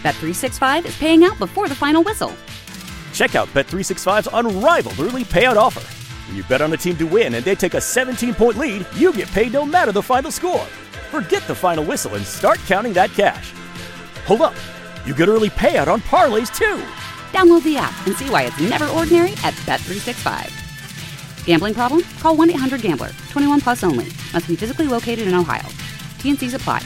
Bet365 is paying out before the final whistle. Check out Bet365's unrivaled early payout offer. When you bet on a team to win and they take a 17-point lead, you get paid no matter the final score. Forget the final whistle and start counting that cash. Hold up. You get early payout on parlays, too. Download the app and see why it's never ordinary at Bet365. Gambling problem? Call 1-800-GAMBLER. 21 plus only. Must be physically located in Ohio. T&Cs apply.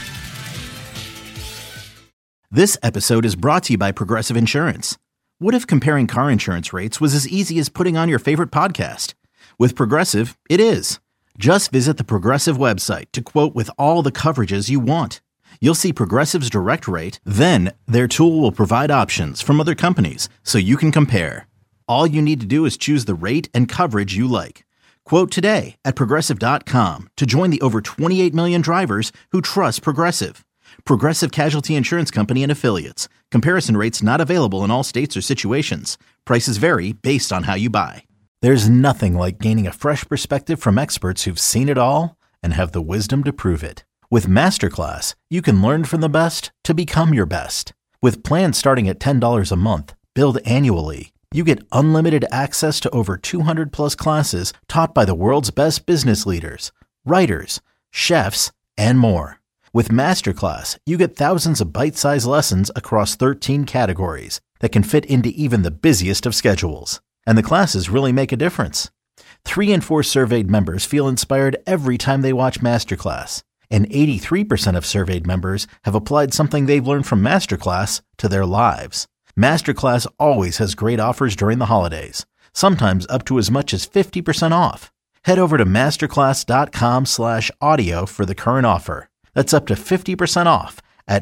This episode is brought to you by Progressive Insurance. What if comparing car insurance rates was as easy as putting on your favorite podcast? With Progressive, it is. Just visit the Progressive website to quote with all the coverages you want. You'll see Progressive's direct rate, then their tool will provide options from other companies so you can compare. All you need to do is choose the rate and coverage you like. Quote today at Progressive.com to join the over 28 million drivers who trust Progressive. Progressive Casualty Insurance Company and Affiliates. Comparison rates not available in all states or situations. Prices vary based on how you buy. There's nothing like gaining a fresh perspective from experts who've seen it all and have the wisdom to prove it. With Masterclass, you can learn from the best to become your best. With plans starting at $10 a month, billed annually, you get unlimited access to over 200 plus classes taught by the world's best business leaders, writers, chefs, and more. With Masterclass, you get thousands of bite-sized lessons across 13 categories that can fit into even the busiest of schedules. And the classes really make a difference. 3 in 4 surveyed members feel inspired every time they watch Masterclass. And 83% of surveyed members have applied something they've learned from Masterclass to their lives. Masterclass always has great offers during the holidays, sometimes up to as much as 50% off. Head over to masterclass.com/audio for the current offer. That's up to 50% off at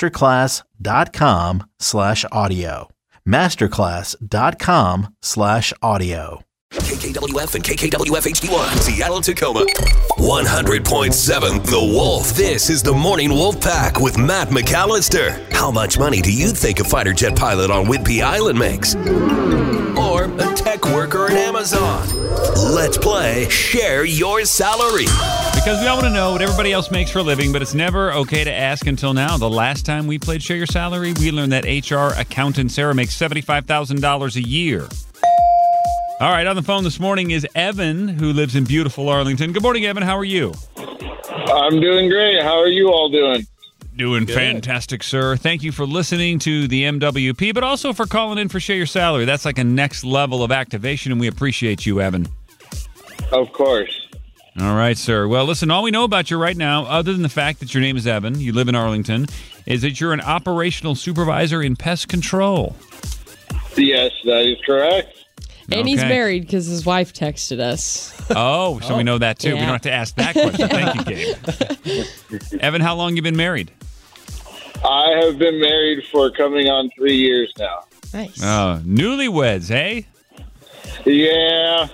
masterclass.com/audio. masterclass.com/audio. KKWF and KKWF HD1, Seattle, Tacoma. 100.7 The Wolf. This is the Morning Wolf Pack with Matt McAllister. How much money do you think a fighter jet pilot on Whidbey Island makes? Or a tech worker at Amazon? Let's play Share Your Salary. Because we all want to know what everybody else makes for a living, but it's never okay to ask until now. The last time we played Share Your Salary, we learned that HR accountant Sarah makes $75,000 a year. All right, on the phone this morning is Evan, who lives in beautiful Arlington. Good morning, Evan. How are you? I'm doing great. How are you all doing? Doing fantastic, sir. Thank you for listening to the MWP, but also for calling in for Share Your Salary. That's like a next level of activation, and we appreciate you, Evan. Of course. All right, sir. Well, listen, all we know about you right now, other than the fact that your name is Evan, you live in Arlington, is that you're an operational supervisor in pest control. Yes, that is correct. And he's married because his wife texted us. Oh, so we know that too. Yeah. We don't have to ask that question. Thank you, Gabe. Evan, how long you been married? I have been married for coming on 3 years now. Nice. Newlyweds, hey? Yeah.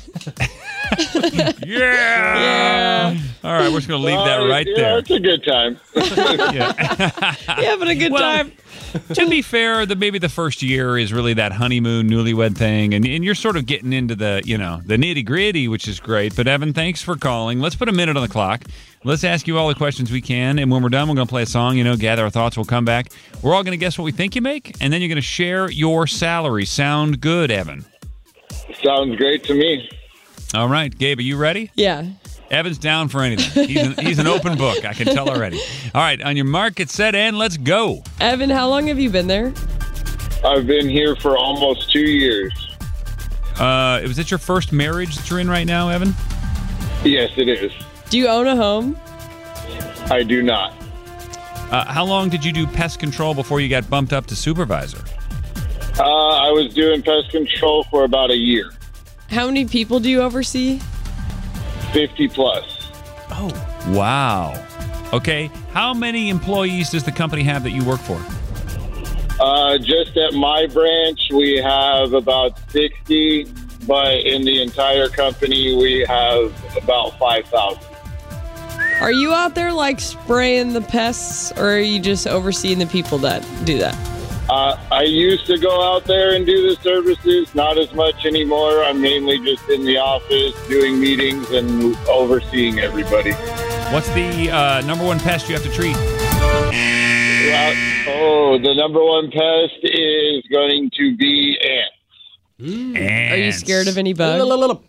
Yeah. All right, we're just going to leave that right there. It's a good time. You having a good time? To be fair, maybe the first year is really that honeymoon newlywed thing, and you're sort of getting into the nitty gritty, which is great. But Evan, thanks for calling. Let's put a minute on the clock. Let's ask you all the questions we can, and when we're done, we're going to play a song. Gather our thoughts. We'll come back. We're all going to guess what we think you make, and then you're going to share your salary. Sound good, Evan? Sounds great to me. All right, Gabe, are you ready? Yeah. Evan's down for anything. He's an open book. I can tell already. All right, on your mark, get set, and let's go. Evan, how long have you been there? I've been here for almost 2 years. Was it your first marriage that you're in right now, Evan? Yes, it is. Do you own a home? I do not. How long did you do pest control before you got bumped up to supervisor? I was doing pest control for about a year. How many people do you oversee? 50 plus. Oh, wow. Okay, how many employees does the company have that you work for? Just at my branch, we have about 60, but in the entire company, we have about 5,000. Are you out there like spraying the pests, or are you just overseeing the people that do that? I used to go out there and do the services, not as much anymore. I'm mainly just in the office doing meetings and overseeing everybody. What's the number one pest you have to treat? The number one pest is going to be ants. Are you scared of any bugs?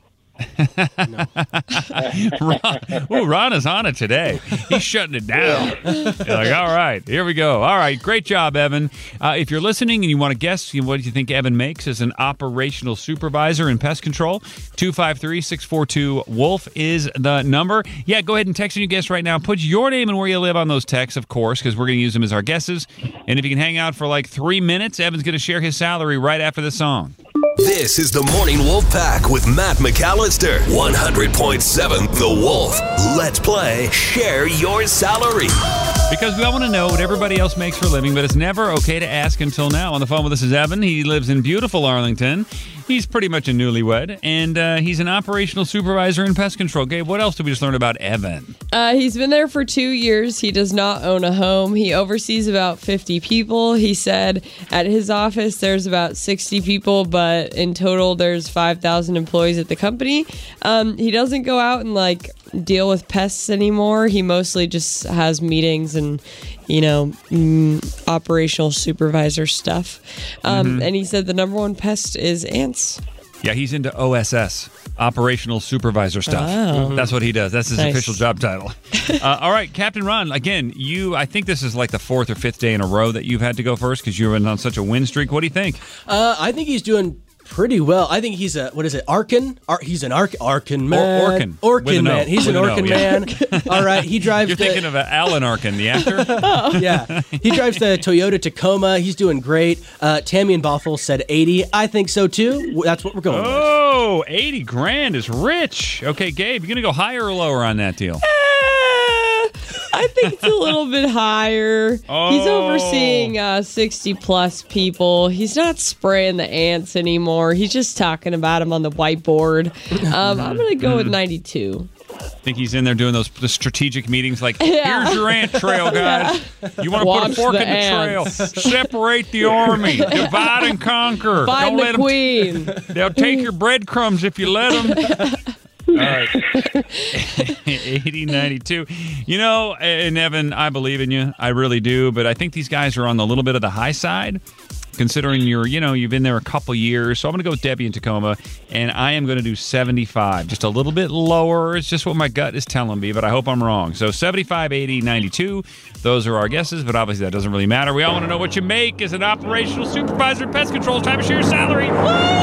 Ron is on it today. He's shutting it down. You're like, all right, here we go. All right, great job, Evan. If you're listening and you want to guess what you think Evan makes as an operational supervisor in pest control, 253-642-WOLF is the number. Yeah, go ahead and text and you guess right now. Put your name and where you live on those texts, of course, because we're going to use them as our guesses. And if you can hang out for like 3 minutes, Evan's going to share his salary right after the song. This is the Morning Wolf Pack with Matt McAllister. 100.7 The Wolf. Let's play Share Your Salary. Because we all want to know what everybody else makes for a living, but it's never okay to ask until now. On the phone with us is Evan. He lives in beautiful Arlington. He's pretty much a newlywed, and he's an operational supervisor in pest control. Gabe, what else did we just learn about Evan? He's been there for 2 years. He does not own a home. He oversees about 50 people. He said at his office there's about 60 people, but in total there's 5,000 employees at the company. He doesn't go out and deal with pests anymore. He mostly just has meetings and operational supervisor stuff. And he said the number one pest is ants. Yeah, he's into OSS, operational supervisor stuff. Oh. That's what he does. That's his Nice. official job title. All right, Captain Ron, again, I think this is like the 4th or 5th day in a row that you've had to go first because you've been on such a win streak. What do you think? I think he's doing pretty well. I think he's Arkin? He's an Arkin man. Orkin man. He's an Orkin man. All right, he drives You're thinking of Alan Arkin, the actor? Yeah. He drives the Toyota Tacoma. He's doing great. Tammy and Boffle said 80. I think so, too. That's what we're going with. Oh, 80 grand is rich. Okay, Gabe, you going to go higher or lower on that deal? I think it's a little bit higher. Oh. He's overseeing 60 plus people. He's not spraying the ants anymore. He's just talking about them on the whiteboard. I'm going to go with 92. Think he's in there doing the strategic meetings like, here's your ant trail, guys. You want to put a Watch fork the in the trail. ants. Separate the army. Divide and conquer. Find Don't let the queen. They'll take your breadcrumbs if you let them. All right. 80, 92. And Evan, I believe in you. I really do. But I think these guys are on a little bit of the high side, considering you've been there a couple years. So I'm going to go with Debbie in Tacoma, and I am going to do 75. Just a little bit lower. It's just what my gut is telling me, but I hope I'm wrong. So 75, 80, 92. Those are our guesses, but obviously that doesn't really matter. We all want to know what you make as an operational supervisor in pest control. It's time to share your salary.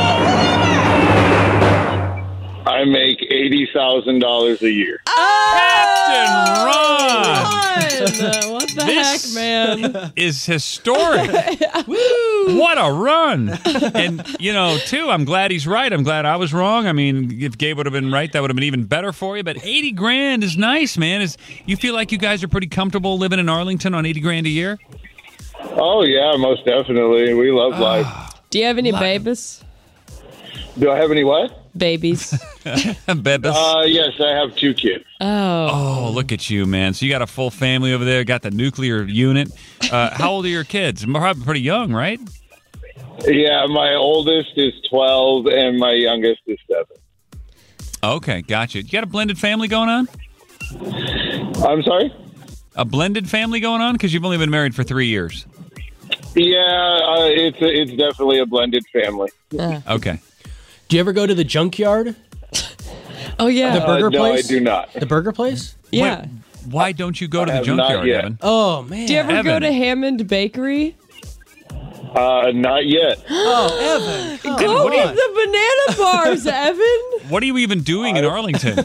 I make $80,000 a year. Captain Ron! What the heck, man? Is historic. What a run. And, too, I'm glad he's right. I'm glad I was wrong. I mean, if Gabe would have been right, that would have been even better for you. But 80 grand is nice, man. You feel like you guys are pretty comfortable living in Arlington on 80 grand a year? Oh, yeah, most definitely. We love life. Do you have any babies? Do I have any what? Babies. Bebas. Yes, I have 2 kids. Oh, look at you, man. So you got a full family over there, got the nuclear unit. How old are your kids? Probably pretty young, right? Yeah, my oldest is 12 and my youngest is 7. Okay, gotcha. You got a blended family going on? I'm sorry? A blended family going on? Because you've only been married for 3 years. Yeah, it's definitely a blended family. Okay. Do you ever go to the junkyard? Oh, yeah. The burger no, place? I do not. The burger place? Yeah. Wait, why don't you go to I the have not junkyard, yet. Evan? Oh, man. Do you ever go Evan. to Hammond Bakery? Not yet. Oh, Evan. Come Go on. with the banana bars, Evan. What are you even doing in Arlington?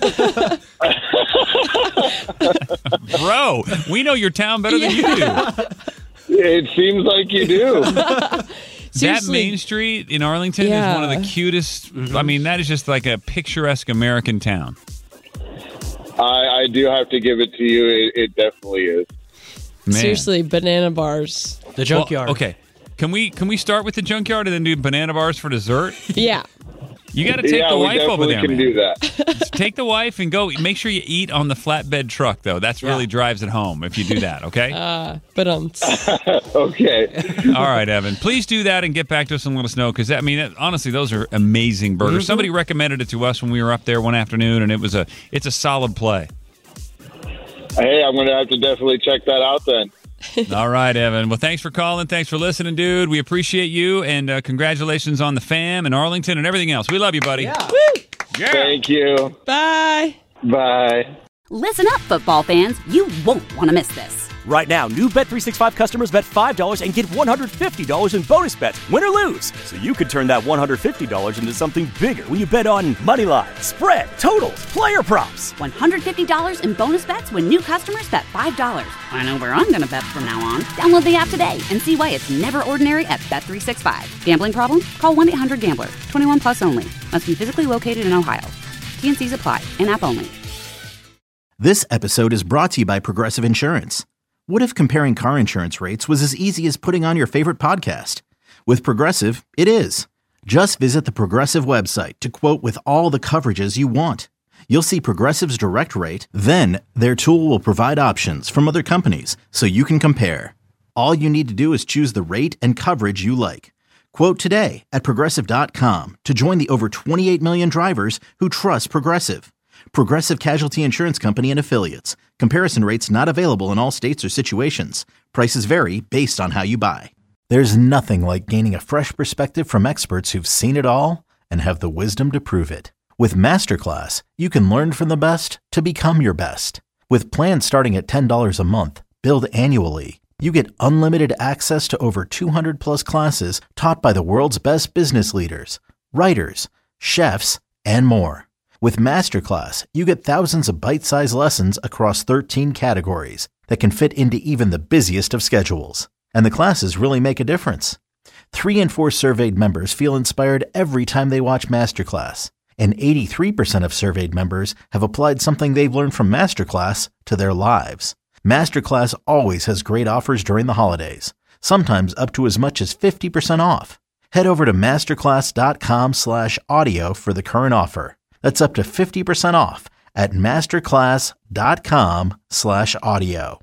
Bro, we know your town better than you do. It seems like you do. That Seriously. Main Street in Arlington is one of the cutest. I mean, that is just like a picturesque American town. I do have to give it to you. It definitely is. Man. Seriously, banana bars. The junkyard. Well, okay. Can we start with the junkyard and then do banana bars for dessert? Yeah. You got to take the we wife over definitely there, can man. do that. Take the wife and go. Make sure you eat on the flatbed truck, though. That's really drives it home if you do that, okay? But Okay. All right, Evan. Please do that and get back to us and let us know because, honestly, those are amazing burgers. Somebody recommended it to us when we were up there one afternoon, and it's a solid play. Hey, I'm going to have to definitely check that out then. All right, Evan. Well, thanks for calling. Thanks for listening, dude. We appreciate you, and congratulations on the fam and Arlington and everything else. We love you, buddy. Yeah. Woo! Yeah. Thank you. Bye. Bye. Listen up, football fans. You won't want to miss this. Right now, new Bet365 customers bet $5 and get $150 in bonus bets, win or lose. So you could turn that $150 into something bigger when you bet on money line, spread, totals, player props. $150 in bonus bets when new customers bet $5. I know where I'm going to bet from now on. Download the app today and see why it's never ordinary at Bet365. Gambling problem? Call 1-800-GAMBLER. 21 plus only. Must be physically located in Ohio. TNCs apply. In-app only. This episode is brought to you by Progressive Insurance. What if comparing car insurance rates was as easy as putting on your favorite podcast? With Progressive, it is. Just visit the Progressive website to quote with all the coverages you want. You'll see Progressive's direct rate, then their tool will provide options from other companies so you can compare. All you need to do is choose the rate and coverage you like. Quote today at Progressive.com to join the over 28 million drivers who trust Progressive. Progressive Casualty Insurance Company and Affiliates. Comparison rates not available in all states or situations. Prices vary based on how you buy. There's nothing like gaining a fresh perspective from experts who've seen it all and have the wisdom to prove it. With Masterclass, you can learn from the best to become your best. With plans starting at $10 a month, billed annually, you get unlimited access to over 200 plus classes taught by the world's best business leaders, writers, chefs, and more. With Masterclass, you get thousands of bite-sized lessons across 13 categories that can fit into even the busiest of schedules. And the classes really make a difference. 3 in 4 surveyed members feel inspired every time they watch Masterclass. And 83% of surveyed members have applied something they've learned from Masterclass to their lives. Masterclass always has great offers during the holidays, sometimes up to as much as 50% off. Head over to masterclass.com/audio for the current offer. That's up to 50% off at masterclass.com/audio.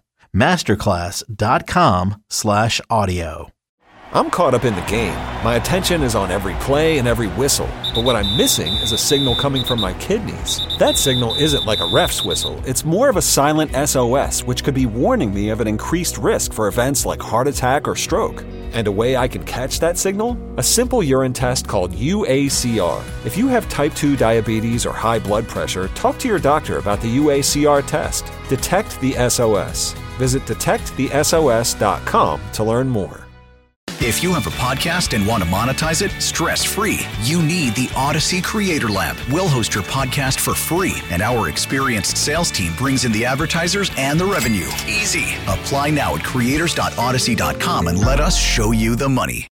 Masterclass.com/audio. I'm caught up in the game. My attention is on every play and every whistle. But what I'm missing is a signal coming from my kidneys. That signal isn't like a ref's whistle. It's more of a silent SOS, which could be warning me of an increased risk for events like heart attack or stroke. And a way I can catch that signal? A simple urine test called UACR. If you have type 2 diabetes or high blood pressure, talk to your doctor about the UACR test. Detect the SOS. Visit detectthesos.com to learn more. If you have a podcast and want to monetize it stress-free, you need the Odyssey Creator Lab. We'll host your podcast for free, and our experienced sales team brings in the advertisers and the revenue. Easy. Apply now at creators.odyssey.com and let us show you the money.